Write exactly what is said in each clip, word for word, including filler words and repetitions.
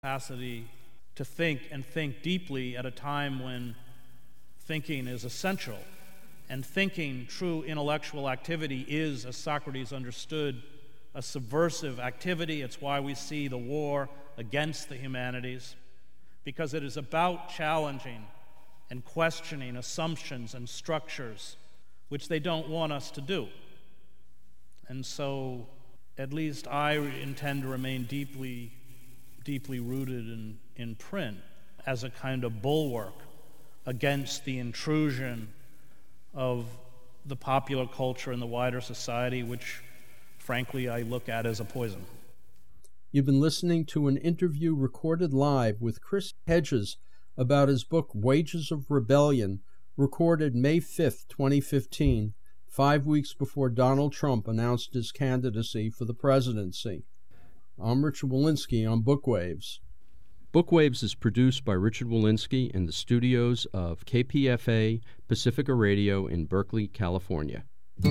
capacity to think and think deeply at a time when thinking is essential. And thinking, true intellectual activity, is, as Socrates understood, a subversive activity. It's why we see the war against the humanities, because it is about challenging and questioning assumptions and structures which they don't want us to do. And so, at least I intend to remain deeply, deeply rooted in, in print as a kind of bulwark against the intrusion of the popular culture and the wider society, which, frankly, I look at as a poison. You've been listening to an interview recorded live with Chris Hedges about his book Wages of Rebellion, recorded May fifth, twenty fifteen, five weeks before Donald Trump announced his candidacy for the presidency. I'm Richard Wolinsky on Bookwaves. Bookwaves is produced by Richard Wolinsky in the studios of K P F A Pacifica Radio in Berkeley, California.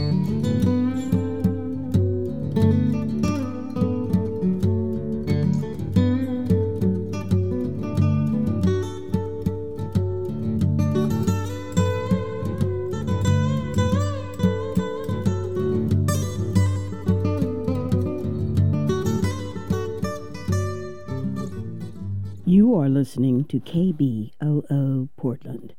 You are listening to K B O O Portland.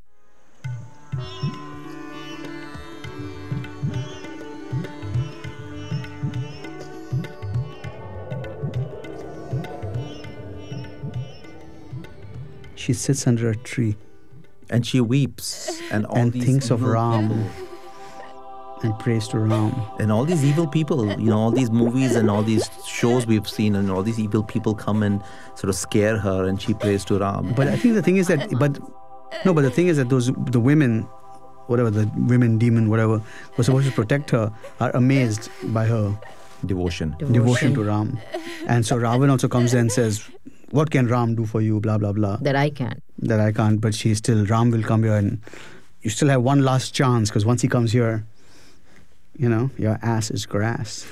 She sits under a tree and she weeps and all and these thinks of evil Ram people. and prays to Ram. And all these evil people, you know, all these movies and all these shows we've seen, and all these evil people come and sort of scare her, and she prays to Ram. But I think the thing is that, but no, but the thing is that those the women, whatever the women demon, whatever, was supposed to protect her, are amazed by her devotion, devotion, devotion to Ram, and so Ravan also comes there and says, "What can Ram do for you?" Blah blah blah. That I can't. That I can't. But she still, Ram will come here, and you still have one last chance, because once he comes here, you know, your ass is grass.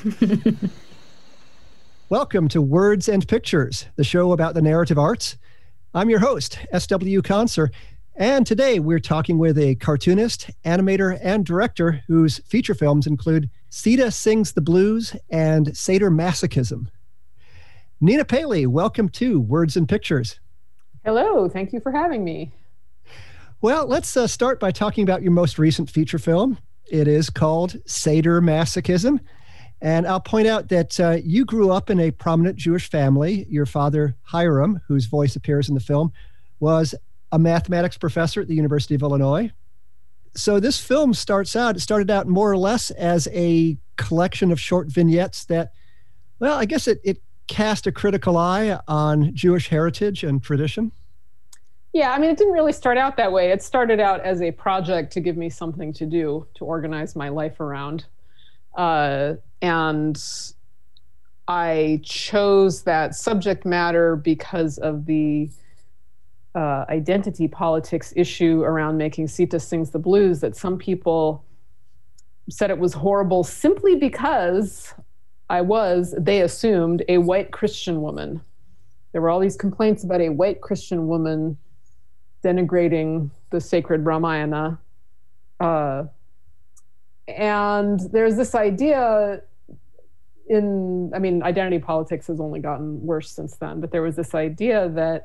Welcome to Words and Pictures, the show about the narrative arts. I'm your host, S W Conser, and today we're talking with a cartoonist, animator, and director whose feature films include Sita Sings the Blues and Sadomasochism. Nina Paley, welcome to Words and Pictures. Hello, thank you for having me. Well, let's uh, start by talking about your most recent feature film. It is called Sadomasochism. And I'll point out that uh, you grew up in a prominent Jewish family. Your father, Hiram, whose voice appears in the film, was a mathematics professor at the University of Illinois. So this film starts out, it started out more or less as a collection of short vignettes that, well, I guess it, it cast a critical eye on Jewish heritage and tradition. Yeah, I mean, it didn't really start out that way. It started out as a project to give me something to do, to organize my life around. Uh, and I chose that subject matter because of the uh, identity politics issue around making Sita Sings the Blues, that some people said it was horrible simply because I was, they assumed, a white Christian woman. There were all these complaints about a white Christian woman denigrating the sacred Ramayana. Uh, and there's this idea in, I mean, identity politics has only gotten worse since then, but there was this idea that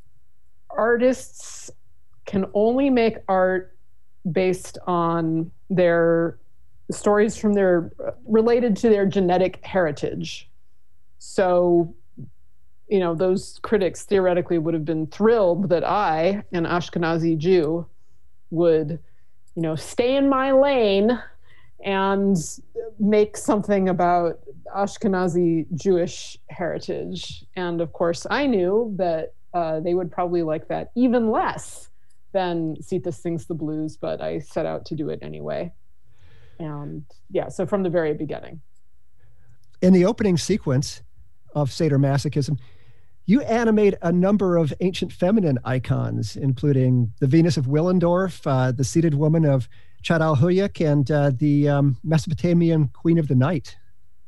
artists can only make art based on their stories from their, related to their genetic heritage. So, you know, those critics theoretically would have been thrilled that I, an Ashkenazi Jew, would, you know, stay in my lane and make something about Ashkenazi Jewish heritage. And of course, I knew that uh, they would probably like that even less than Sita Sings the Blues, but I set out to do it anyway. And yeah, so from the very beginning. In the opening sequence of Sadomasochism, you animate a number of ancient feminine icons, including the Venus of Willendorf, uh, the seated woman of Chadalhuyuk, and uh, the um, Mesopotamian Queen of the Night.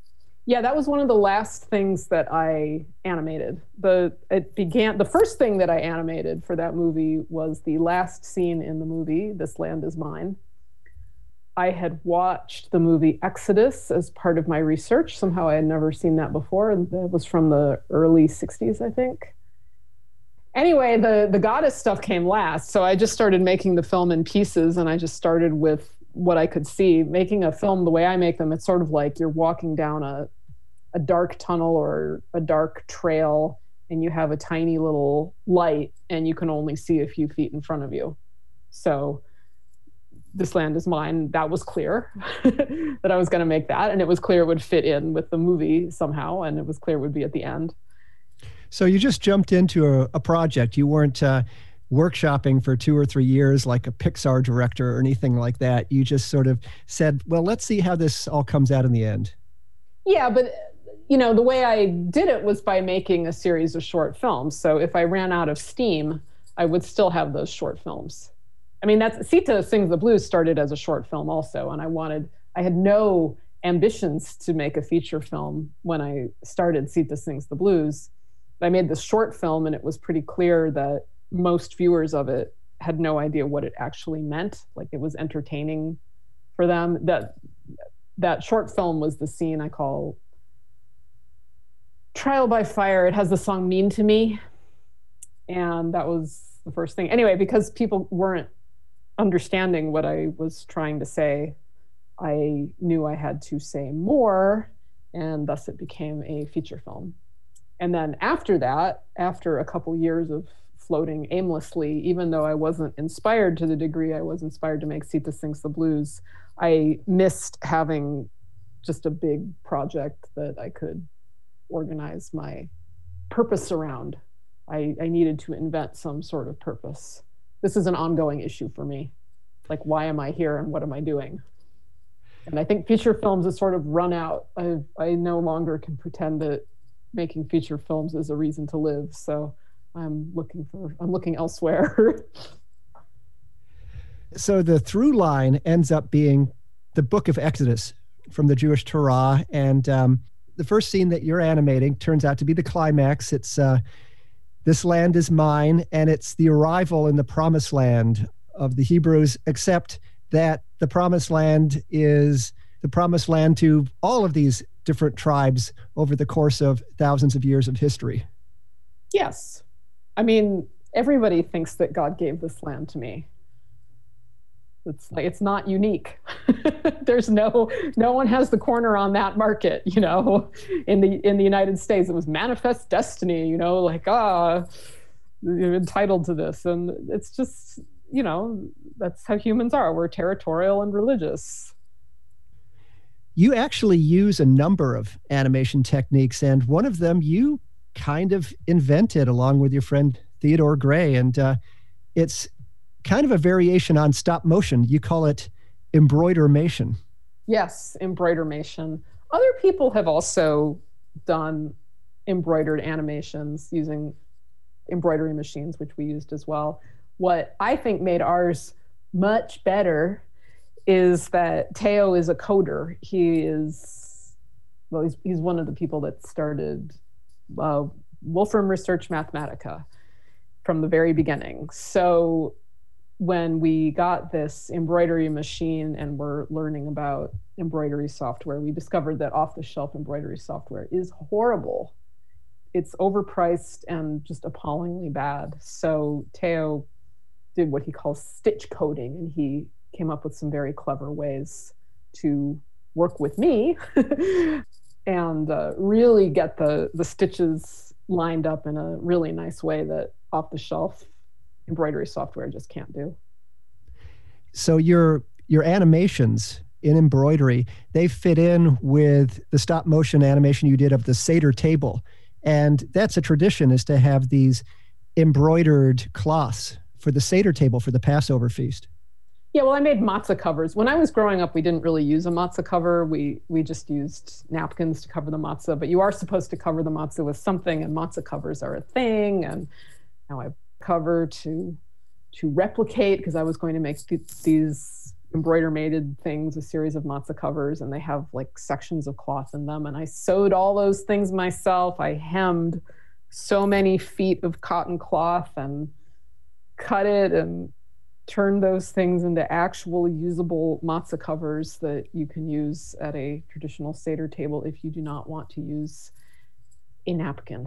Yeah, that was one of the last things that I animated. The it began the first thing that I animated for that movie was the last scene in the movie, This Land Is Mine. I had watched the movie Exodus as part of my research. Somehow I had never seen that before, and that was from the early sixties, I think. Anyway, the, the goddess stuff came last, so I just started making the film in pieces, and I just started with what I could see. Making a film the way I make them, it's sort of like you're walking down a, a dark tunnel or a dark trail, and you have a tiny little light, and you can only see a few feet in front of you. So This Land Is Mine, that was clear that I was going to make that, and it was clear it would fit in with the movie somehow, and it was clear it would be at the end. So you just jumped into a, a project. You weren't uh, workshopping for two or three years like a Pixar director or anything like that. You just sort of said, well, let's see how this all comes out in the end. Yeah, but you know, the way I did it was by making a series of short films. So if I ran out of steam, I would still have those short films. I mean, that's Sita Sings the Blues started as a short film also, and I wanted, I had no ambitions to make a feature film when I started Sita Sings the Blues. I made this short film, and it was pretty clear that most viewers of it had no idea what it actually meant. Like, it was entertaining for them. That that short film was the scene I call Trial by Fire. It has the song Mean to Me, and that was the first thing. Anyway, because people weren't understanding what I was trying to say, I knew I had to say more, and thus it became a feature film. And then after that, after a couple years of floating aimlessly, even though I wasn't inspired to the degree I was inspired to make Sita Sings the Blues, I missed having just a big project that I could organize my purpose around. I, I needed to invent some sort of purpose. This is an ongoing issue for me. Like, why am I here and what am I doing? And I think feature films has sort of run out. I, I no longer can pretend that making feature films is a reason to live. So I'm looking for, I'm looking elsewhere. So the through line ends up being the book of Exodus from the Jewish Torah. And um, the first scene that you're animating turns out to be the climax. It's uh, This Land Is Mine, and it's the arrival in the promised land of the Hebrews, except that the promised land is the promised land to all of these different tribes over the course of thousands of years of history. Yes. I mean, everybody thinks that God gave this land to me. It's like, it's not unique. There's no, no one has the corner on that market, you know, in the, in the United States. It was manifest destiny, you know, like, ah, you're entitled to this. And it's just, you know, that's how humans are. We're territorial and religious. You actually use a number of animation techniques, and one of them you kind of invented along with your friend Theodore Gray, and uh, it's kind of a variation on stop motion. You call it embroidermation. Yes, embroidermation. Other people have also done embroidered animations using embroidery machines, which we used as well. What I think made ours much better is that Theo is a coder. He is, well, he's, he's one of the people that started uh, Wolfram Research Mathematica from the very beginning. So when we got this embroidery machine and we're learning about embroidery software, we discovered that off-the-shelf embroidery software is horrible. It's overpriced and just appallingly bad. So Theo did what he calls stitch coding, and he came up with some very clever ways to work with me and uh, really get the, the stitches lined up in a really nice way that off-the-shelf embroidery software just can't do. So your your animations in embroidery, they fit in with the stop motion animation you did of the Seder table. And that's a tradition, is to have these embroidered cloths for the Seder table for the Passover feast. Yeah, well, I made matzah covers. When I was growing up, we didn't really use a matzah cover. We we just used napkins to cover the matzah, but you are supposed to cover the matzah with something, and matzah covers are a thing. And now I cover to to replicate, because I was going to make th- these embroider mated things, a series of matzah covers, and they have like sections of cloth in them. And I sewed all those things myself. I hemmed so many feet of cotton cloth and cut it and turned those things into actual usable matzah covers that you can use at a traditional Seder table if you do not want to use a napkin.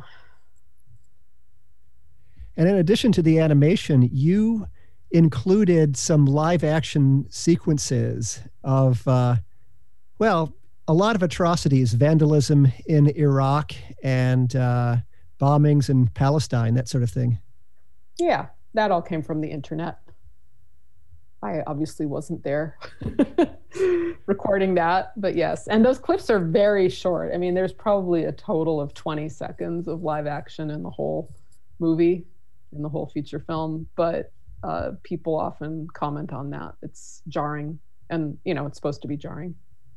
And in addition to the animation, you included some live action sequences of, uh, well, a lot of atrocities, vandalism in Iraq and uh, bombings in Palestine, that sort of thing. Yeah, that all came from the internet. I obviously wasn't there recording that, but yes. And those clips are very short. I mean, there's probably a total of twenty seconds of live action in the whole movie, in the whole feature film, but uh, people often comment on that. It's jarring, and you know, it's supposed to be jarring.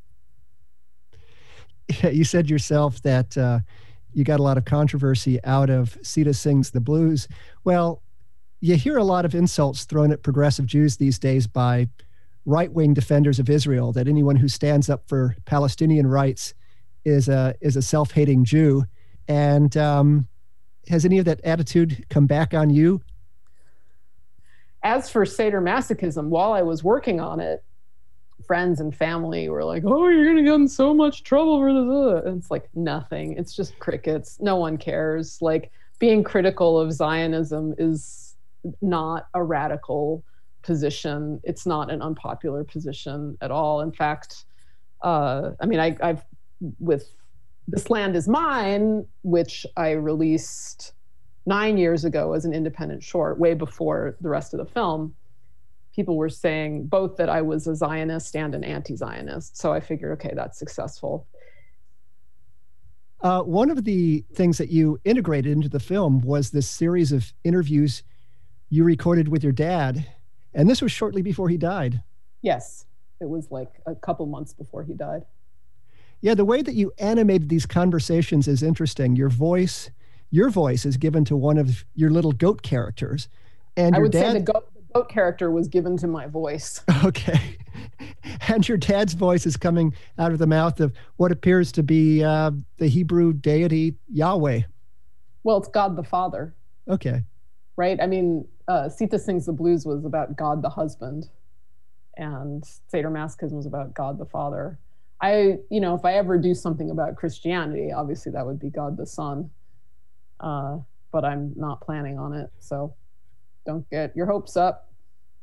Yeah, you said yourself that uh, you got a lot of controversy out of Sita Sings the Blues. Well, you hear a lot of insults thrown at progressive Jews these days by right-wing defenders of Israel, that anyone who stands up for Palestinian rights is a is a self-hating Jew. And um, has any of that attitude come back on you? As for Seder masochism, while I was working on it, friends and family were like, oh, you're going to get in so much trouble for this. And it's like nothing. It's just crickets. No one cares. Like, being critical of Zionism is not a radical position. It's not an unpopular position at all. In fact, uh, I mean, I, I've, with This Land Is Mine, which I released nine years ago as an independent short, way before the rest of the film, people were saying both that I was a Zionist and an anti-Zionist. So I figured, okay, that's successful. Uh, one of the things that you integrated into the film was this series of interviews you recorded with your dad. And this was shortly before he died. Yes, it was like a couple months before he died. Yeah, the way that you animated these conversations is interesting. Your voice, your voice is given to one of your little goat characters. And I your would dad... say the goat, the goat character was given to my voice. Okay. And your dad's voice is coming out of the mouth of what appears to be uh, the Hebrew deity Yahweh. Well, it's God the Father. Okay. Right? I mean, uh, Sita Sings the Blues was about God the husband, and Seder Masochism was about God the Father. I, you know, if I ever do something about Christianity, obviously that would be God the Son, uh, but I'm not planning on it, so don't get your hopes up.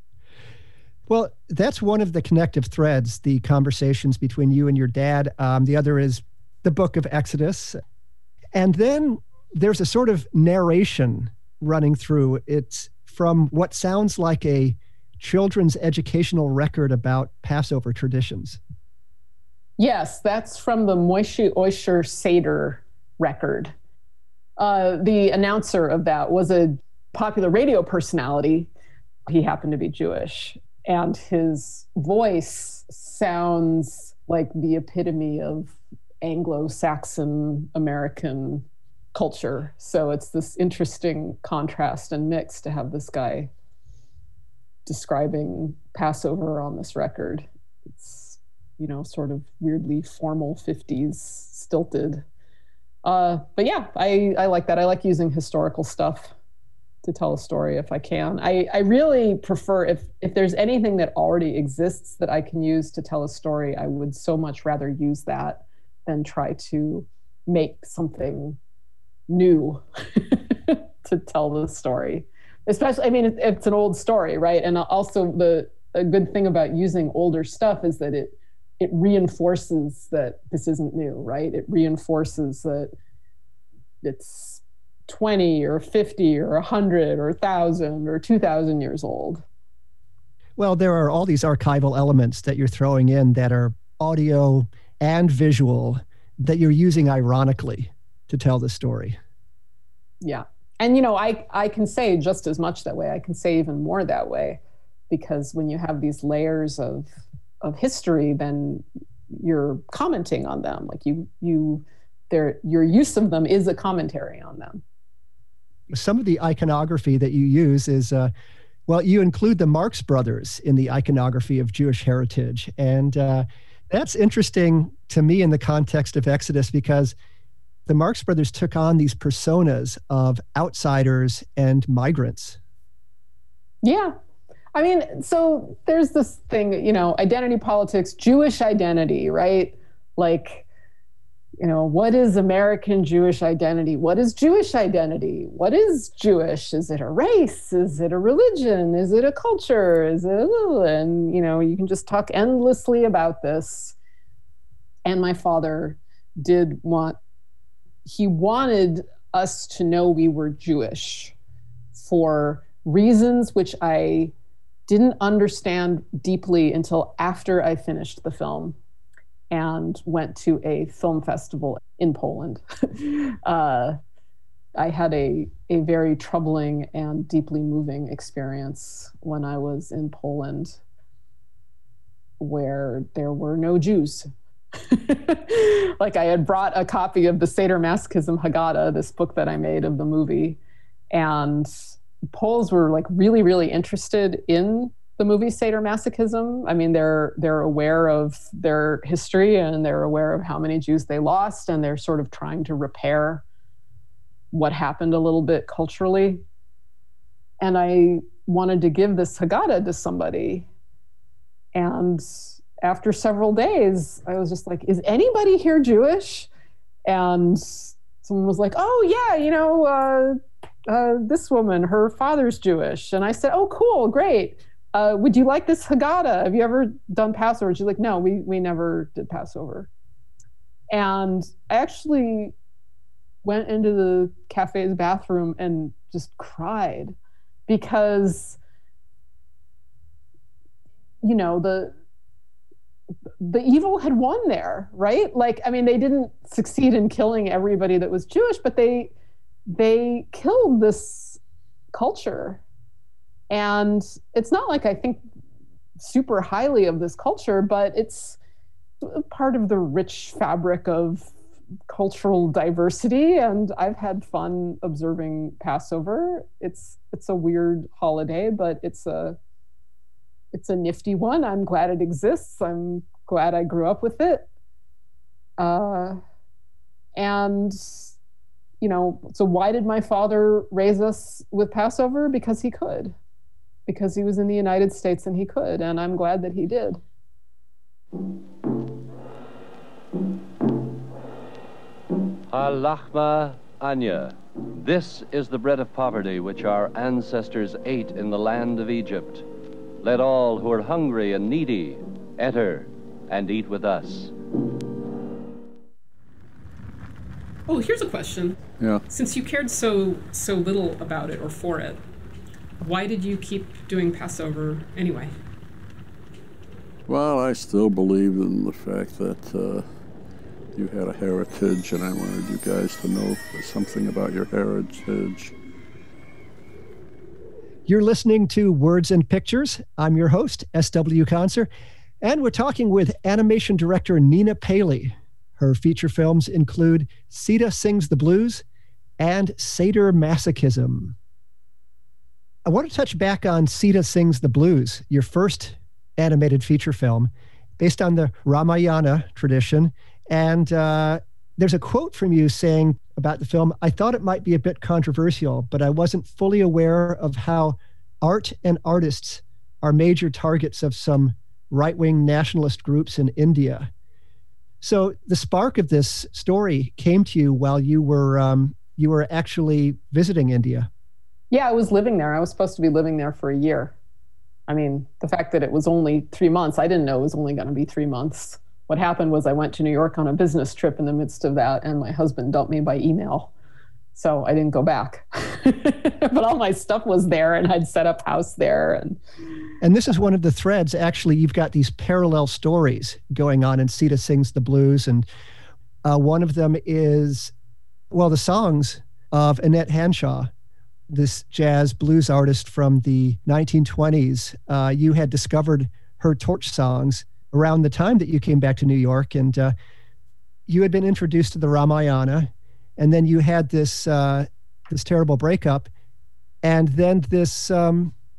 Well, that's one of the connective threads, the conversations between you and your dad. Um, the other is the book of Exodus. And then there's a sort of narration running through. It's from what sounds like a children's educational record about Passover traditions. Yes, that's from the Moshe Oisher Seder record. Uh, the announcer of that was a popular radio personality. He happened to be Jewish, and his voice sounds like the epitome of Anglo-Saxon American culture. So it's this interesting contrast and mix to have this guy describing Passover on this record. It's, you know, sort of weirdly formal fifties, stilted. Uh, but yeah, I, I like that. I like using historical stuff to tell a story if I can. I, I really prefer, if, if there's anything that already exists that I can use to tell a story, I would so much rather use that than try to make something new to tell the story. Especially, I mean, it, it's an old story, right? And also the a good thing about using older stuff is that it it reinforces that this isn't new, right? It reinforces that it's twenty or fifty or one hundred or one thousand or two thousand years old. Well, there are all these archival elements that you're throwing in that are audio and visual that you're using ironically to tell the story. Yeah. And, you know, I, I can say just as much that way. I can say even more that way, because when you have these layers of of history, then you're commenting on them. Like you, you, their, your use of them is a commentary on them. Some of the iconography that you use is uh, Well, you include the Marx Brothers in the iconography of Jewish heritage. And uh, that's interesting to me in the context of Exodus, because the Marx Brothers took on these personas of outsiders and migrants. Yeah. I mean, so there's this thing, you know, identity politics, Jewish identity, right? Like, you know, what is American Jewish identity? What is Jewish identity? What is Jewish? Is it a race? Is it a religion? Is it a culture? Is it, and, you know, you can just talk endlessly about this. And my father did want, he wanted us to know we were Jewish for reasons which I didn't understand deeply until after I finished the film and went to a film festival in Poland. uh, I had a, a very troubling and deeply moving experience when I was in Poland, where there were no Jews. Like, I had brought a copy of the Seder Masochism Haggadah, this book that I made of the movie, and Poles were like really, really interested in the movie Seder Masochism. I mean, they're they're aware of their history, and they're aware of how many Jews they lost, and they're sort of trying to repair what happened a little bit culturally. And I wanted to give this Haggadah to somebody. And after several days, I was just like, is anybody here Jewish? And someone was like, oh yeah, you know, uh, uh, this woman, her father's Jewish. And I said, oh, cool, great. Uh, would you like this Haggadah? Have you ever done Passover? She's like, no, we we never did Passover. And I actually went into the cafe's bathroom and just cried, because, you know, the the evil had won there, right? Like, I mean, they didn't succeed in killing everybody that was Jewish, but they they killed this culture. And it's not like I think super highly of this culture, but it's part of the rich fabric of cultural diversity. And I've had fun observing Passover. It's it's a weird holiday, but it's a it's a nifty one. I'm glad it exists. I'm glad I grew up with it. Uh, and, you know, so why did my father raise us with Passover? Because he could. Because he was in the United States and he could, and I'm glad that he did. Halachma Anya. This is the bread of poverty which our ancestors ate in the land of Egypt. Let all who are hungry and needy enter and eat with us. Oh, here's a question. Yeah. Since you cared so so little about it or for it, why did you keep doing Passover anyway? Well, I still believed in the fact that uh, you had a heritage, and I wanted you guys to know something about your heritage. You're listening to Words and Pictures. I'm your host, S W Conser, and we're talking with animation director Nina Paley. Her feature films include Sita Sings the Blues and Seder Masochism. I want to touch back on Sita Sings the Blues, your first animated feature film based on the Ramayana tradition. And uh, there's a quote from you saying about the film, I thought it might be a bit controversial, but I wasn't fully aware of how art and artists are major targets of some right-wing nationalist groups in India. So the spark of this story came to you while you were um, you were actually visiting India. Yeah, I was living there. I was supposed to be living there for a year. I mean, the fact that it was only three months, I didn't know it was only going to be three months. What happened was I went to New York on a business trip in the midst of that, and my husband dumped me by email. So I didn't go back. But all my stuff was there, and I'd set up house there. And and this is one of the threads. Actually, you've got these parallel stories going on in Sita Sings the Blues. And uh, one of them is, well, the songs of Annette Hanshaw, this jazz blues artist from the nineteen twenties. Uh, you had discovered her torch songs around the time that you came back to New York, and uh, you had been introduced to the Ramayana, and then you had this uh, this terrible breakup, and then this um,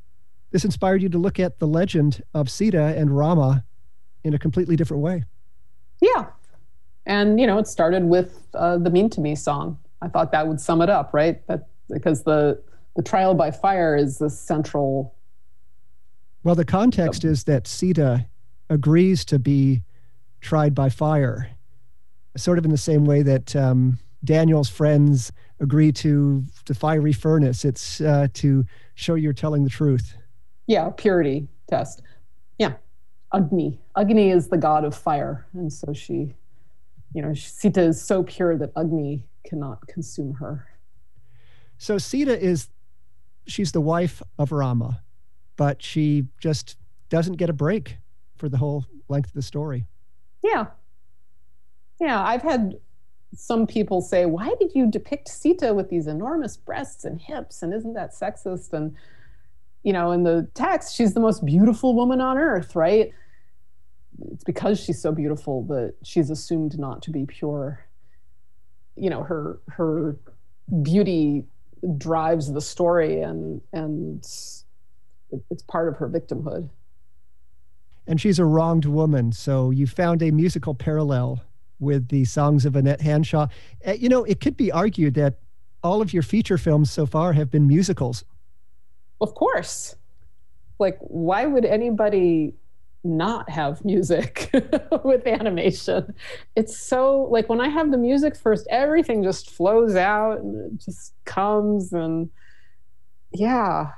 this inspired you to look at the legend of Sita and Rama in a completely different way. Yeah. And, you know, it started with uh, the Mean to Me song. I thought that would sum it up, right? That because the, the trial by fire is the central. Well, the context is that Sita agrees to be tried by fire, sort of in the same way that um, Daniel's friends agree to the fiery furnace. It's uh, to show you're telling the truth. Yeah, purity test. Yeah, Agni. Agni is the god of fire. And so she, you know, Sita is so pure that Agni cannot consume her. So Sita is, she's the wife of Rama, but she just doesn't get a break for the whole length of the story. Yeah. Yeah, I've had some people say, why did you depict Sita with these enormous breasts and hips? And isn't that sexist? And, you know, in the text, she's the most beautiful woman on earth, right? It's because she's so beautiful that she's assumed not to be pure. You know, her her beauty drives the story, and and it's part of her victimhood. And she's a wronged woman, so you found a musical parallel with the songs of Annette Hanshaw. Uh, you know, it could be argued that all of your feature films so far have been musicals. Of course. Like, why would anybody not have music with animation? It's so, like, when I have the music first, everything just flows out and it just comes, and yeah.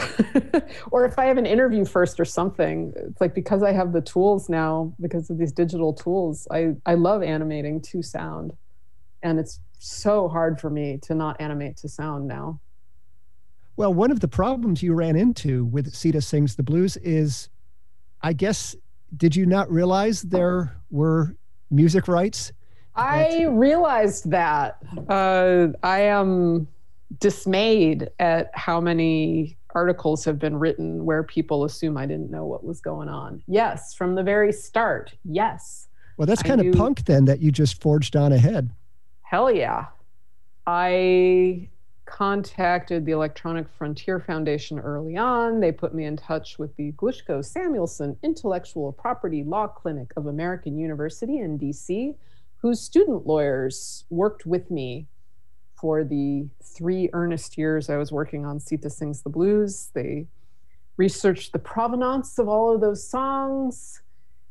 Or if I have an interview first or something, it's like, because I have the tools now, because of these digital tools, I, I love animating to sound. And it's so hard for me to not animate to sound now. Well, one of the problems you ran into with Sita Sings the Blues is, I guess, did you not realize there were music rights? I realized that. Uh, I am dismayed at how many articles have been written where people assume I didn't know what was going on. Yes, from the very start. Yes. Well, that's kind of punk then, that you just forged on ahead. Hell yeah. I contacted the Electronic Frontier Foundation early on. They put me in touch with the Glushko Samuelson Intellectual Property Law Clinic of American University in D C, whose student lawyers worked with me for the three earnest years I was working on Sita Sings the Blues. They researched the provenance of all of those songs.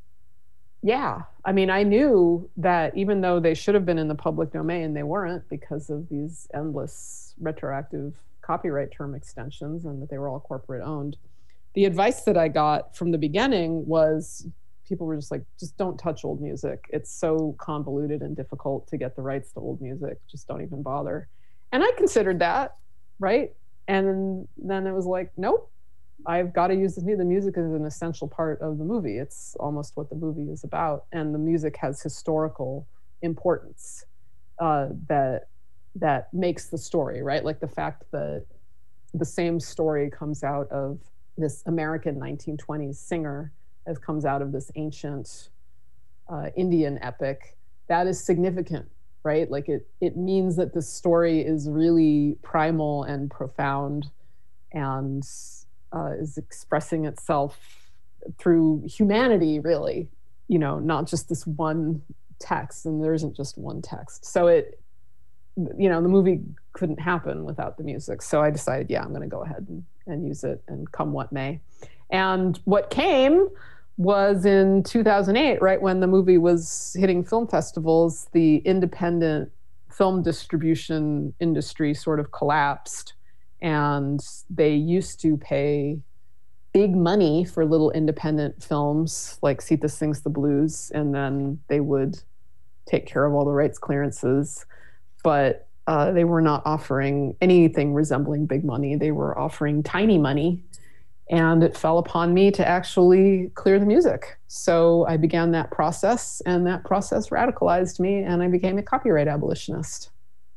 Yeah, I mean, I knew that even though they should have been in the public domain, they weren't, because of these endless retroactive copyright term extensions, and that they were all corporate owned. The advice that I got from the beginning was, people were just like, just don't touch old music. It's so convoluted and difficult to get the rights to old music. Just don't even bother. And I considered that, right? And then it was like, nope, I've got to use the music. The music is an essential part of the movie. It's almost what the movie is about. And the music has historical importance uh, that that makes the story, right? Like the fact that the same story comes out of this American nineteen twenties singer as comes out of this ancient uh, Indian epic, that is significant, right? Like it, it means that the story is really primal and profound, and uh, is expressing itself through humanity, really, you know, not just this one text, and there isn't just one text. So it, you know, the movie couldn't happen without the music. So I decided, yeah, I'm gonna go ahead and, and use it, and come what may. And what came was in two thousand eight, right when the movie was hitting film festivals, the independent film distribution industry sort of collapsed, and they used to pay big money for little independent films like Sita Sings the Blues, and then they would take care of all the rights clearances, but uh, they were not offering anything resembling big money. They were offering tiny money. And it fell upon me to actually clear the music. So I began that process, and that process radicalized me, and I became a copyright abolitionist.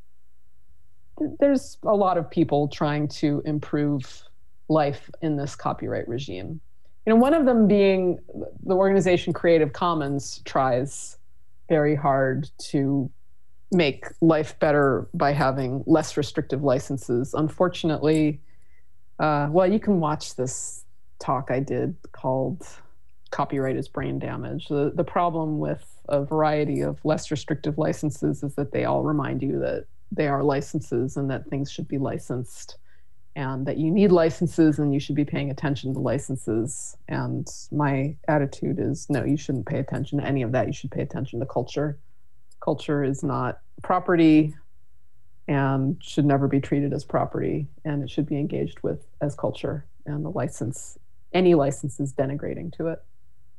There's a lot of people trying to improve life in this copyright regime. You know, one of them being the organization Creative Commons tries very hard to make life better by having less restrictive licenses. Unfortunately, Uh, well, you can watch this talk I did called Copyright is Brain Damage. The, the problem with a variety of less restrictive licenses is that they all remind you that they are licenses and that things should be licensed, and that you need licenses and you should be paying attention to licenses. And my attitude is, no, you shouldn't pay attention to any of that. You should pay attention to culture. Culture is not property and should never be treated as property, and it should be engaged with as culture, and the license, any license is denigrating to it.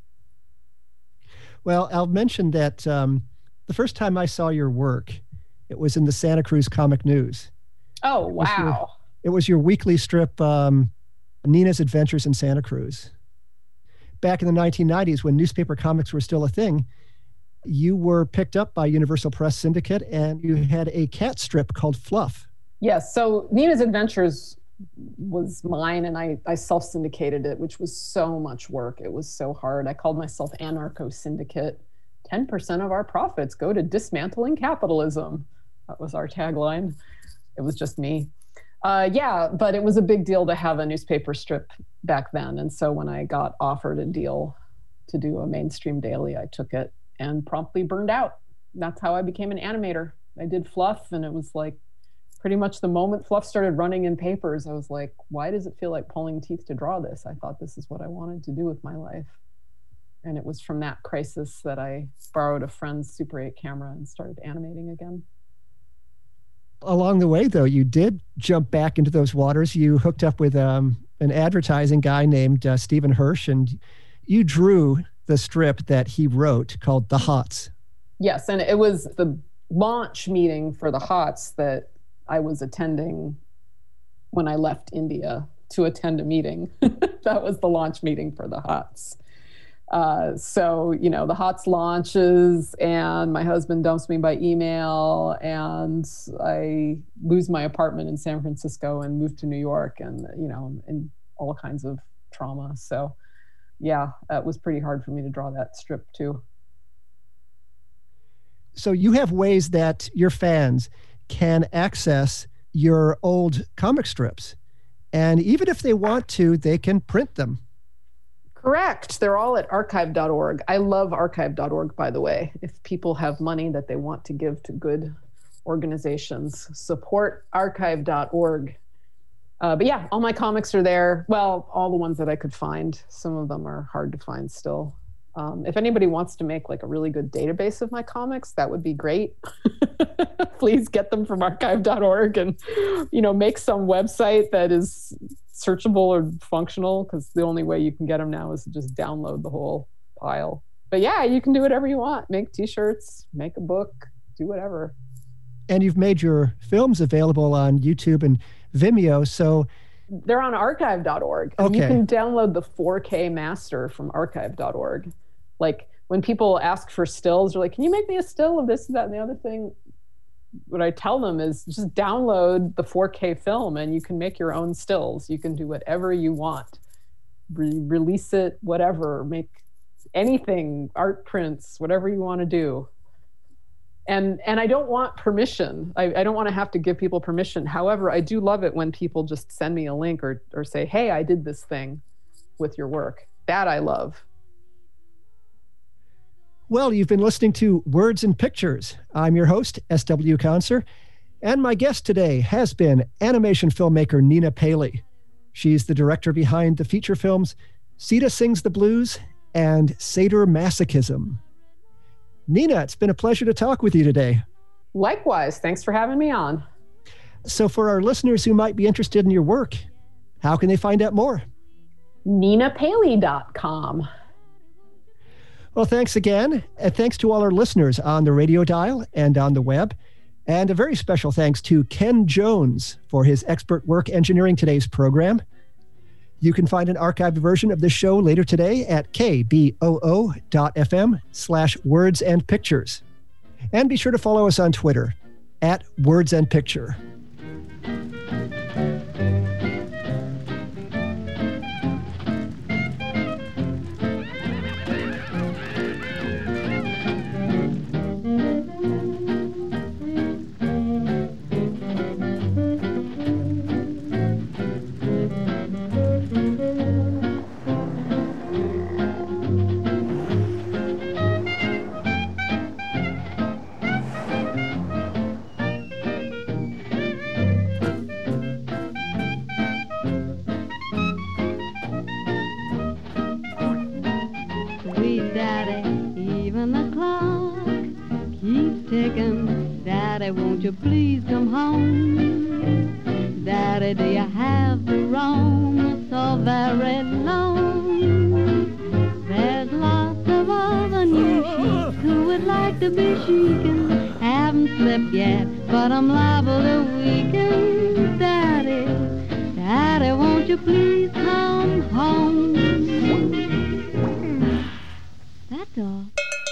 Well, I'll mention that um, the first time I saw your work, it was in the Santa Cruz Comic News. Oh, It was wow. your, it was your weekly strip, um, Nina's Adventures in Santa Cruz. Back in the nineteen nineties, when newspaper comics were still a thing, you were picked up by Universal Press Syndicate, and you had a cat strip called Fluff. Yes, so Nina's Adventures was mine, and I, I self-syndicated it, which was so much work. It was so hard. I called myself Anarcho Syndicate. ten percent of our profits go to dismantling capitalism. That was our tagline. It was just me. Uh, yeah, but it was a big deal to have a newspaper strip back then. And so when I got offered a deal to do a mainstream daily, I took it and promptly burned out. That's how I became an animator. I did Fluff, and it was like pretty much the moment Fluff started running in papers, I was like, why does it feel like pulling teeth to draw this? I thought this is what I wanted to do with my life. And it was from that crisis that I borrowed a friend's Super eight camera and started animating again. Along the way, though, you did jump back into those waters. You hooked up with um, an advertising guy named uh, Stephen Hirsch, and you drew the strip that he wrote called The Hots. Yes, and it was the launch meeting for The Hots that I was attending when I left India to attend a meeting. That was the launch meeting for The Hots. Uh, so, you know, The Hots launches, and my husband dumps me by email, and I lose my apartment in San Francisco and move to New York, and, you know, and all kinds of trauma. So, yeah, it was pretty hard for me to draw that strip too. So you have ways that your fans can access your old comic strips. And even if they want to, they can print them. Correct. They're all at archive dot org. I love archive dot org, by the way. If people have money that they want to give to good organizations, support archive dot org. Uh, but yeah, all my comics are there. Well, all the ones that I could find. Some of them are hard to find still. Um, if anybody wants to make like a really good database of my comics, that would be great. Please get them from archive dot org and, you know, make some website that is searchable or functional, because the only way you can get them now is to just download the whole pile. But yeah, you can do whatever you want. Make t-shirts, make a book, do whatever. And you've made your films available on YouTube and Vimeo, so they're on archive dot org. Okay. You can download the four K master from archive dot org. Like when people ask for stills, they're like, can you make me a still of this, that, and the other thing? What I tell them is just download the four K film and you can make your own stills. You can do whatever you want. Re- release it, whatever, make anything, art prints, whatever you want to do. And and I don't want permission. I, I don't want to have to give people permission. However, I do love it when people just send me a link or or say, hey, I did this thing with your work. That I love. Well, you've been listening to Words and Pictures. I'm your host, S W Conser, and my guest today has been animation filmmaker Nina Paley. She's the director behind the feature films Sita Sings the Blues and Sadomasochism. Nina, it's been a pleasure to talk with you today. Likewise. Thanks for having me on. So for our listeners who might be interested in your work, how can they find out more? nina paley dot com. Well, thanks again. And thanks to all our listeners on the radio dial and on the web. And a very special thanks to Ken Jones for his expert work engineering today's program. You can find an archived version of this show later today at kboo.fm slash words and pictures. And be sure to follow us on Twitter at Words and Picture. won't you please come home? Daddy, do you have the room so very long? There's lots of other new sheiks who would like to be chic. Haven't slept yet, but I'm liable to weaken. Daddy, Daddy, won't you please come home? That's all.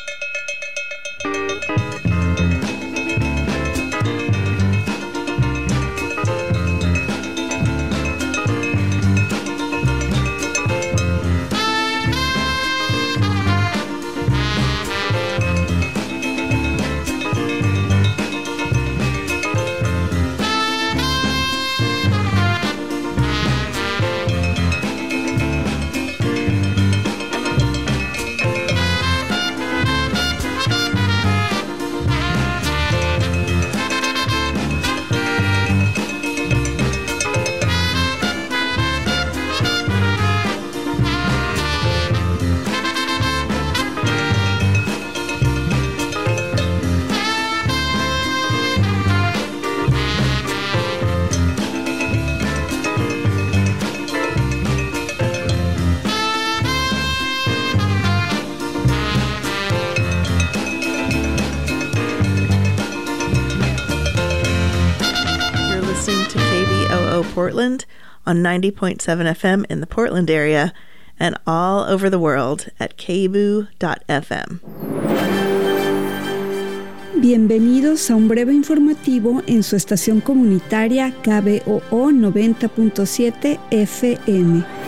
Portland on ninety point seven F M in the Portland area and all over the world at k b u dot f m. Bienvenidos a un breve informativo en su estación comunitaria K B O O noventa punto siete F M.